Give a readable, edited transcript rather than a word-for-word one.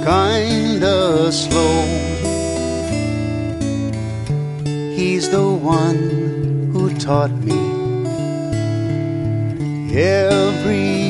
kinda slow. He's the one who taught me every